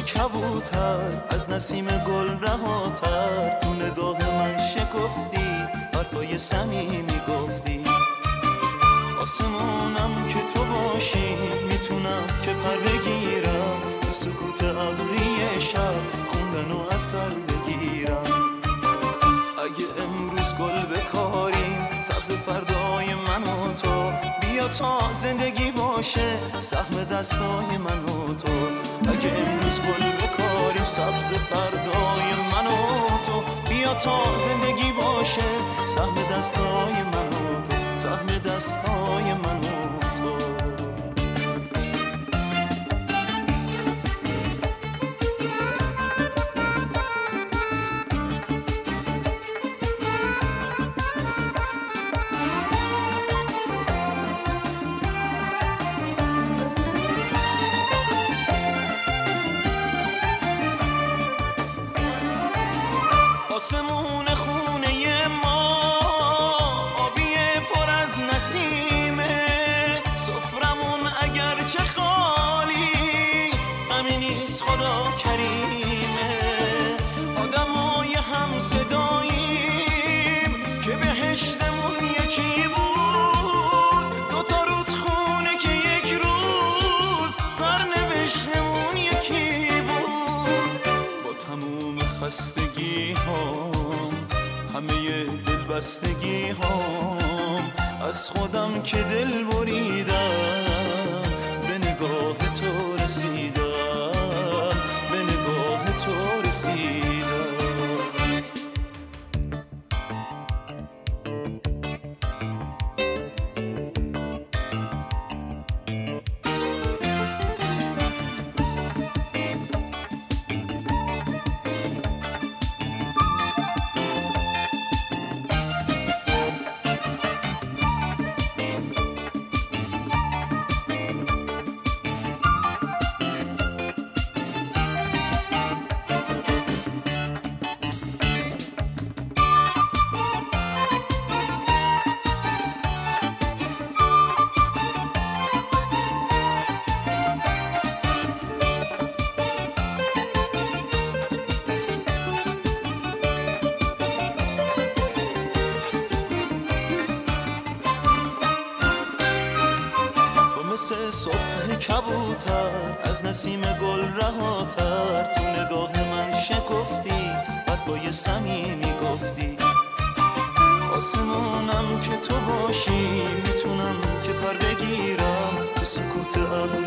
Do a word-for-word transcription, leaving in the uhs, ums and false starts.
کبوتر از نسیم گل رهاتر، تو نگاه من شکفتی حرفای صمیمی گفتی. آسمونم که تو باشی میتونم که پر بگیرم، تو سکوت ابری شب خوندن و اثر بگیرم. اگه امروز گل بکاریم سبز فردای من و تو، بیا تا زندگی باشه سهم دستای من و تو. اگه امروز گل بکاریم سبز فردای من و تو، بیا تا زندگی باشه سهم دستای من و تو، سهم دستای من و تو. آسمون خونه ما آبیه پر از نسیمه، سفرمون اگر چه خالی غمی نیست خدا کریمه. آدمای هم صداییم که بهشتمون یکی بود، دوتا رودخونه که یک روز سرنوشتمون یکی بود. با تموم خستگی هام، همه دلبستگی هام، از خودم که دل بریدم به نگاه تو رسیدم، به نگاه تو رسیدم. مثل صبح کبوتر از نسیم گل رهاتر، تو نگاه من شکفتی حرفای صمیمی گفتی. آسمونم که تو باشی میتونم که پر بگیرم، تو سکوت ابر